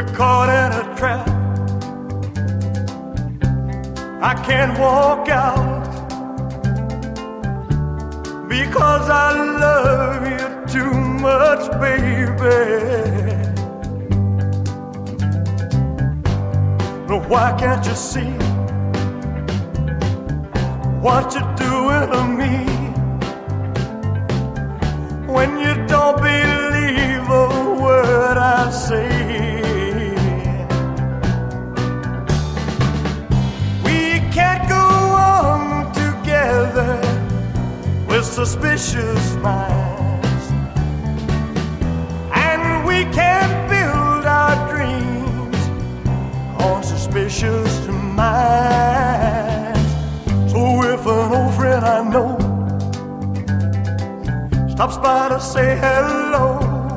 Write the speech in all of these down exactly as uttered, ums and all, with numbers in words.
We're caught in a trap. I can't walk out because I love you too much, baby. But why can't you see what you're doing to me when you don't believe a word I say? Suspicious minds, and we can't build our dreams on suspicious minds. So if an old friend I know stops by to say hello,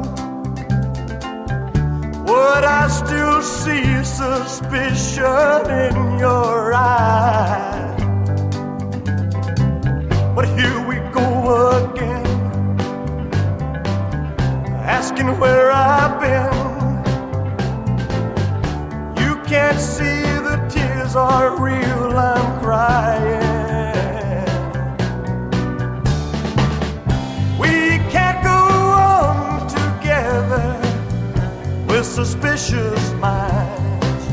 would I still see suspicion in your eyes? But here we go again, asking where I've been. You can't see the tears are real, I'm crying. We can't go on together with suspicious minds,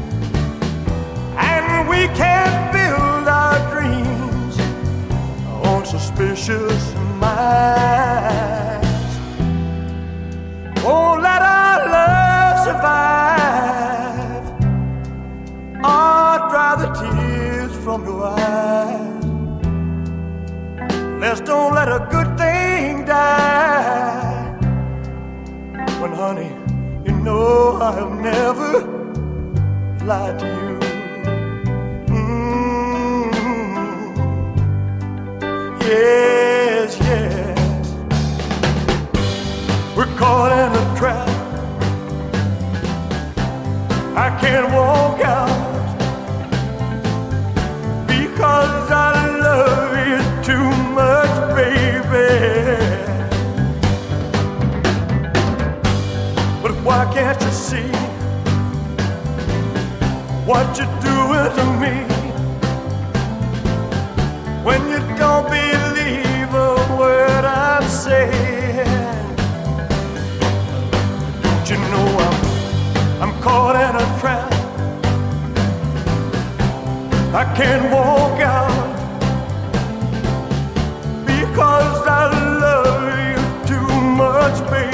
and we can't build our dreams on suspicious minds. Oh, let our love survive, or dry the tears from your eyes. Let's don't let a good thing die. When, honey, you know I have never lied to you. Yes, yes. We're caught in a trap. I can't walk out because I love you too much, baby. But why can't you see what you're doing to me when you don't believe a word I'm saying? Don't you know I'm, I'm caught in a trap? I can't walk out because I love you too much, baby.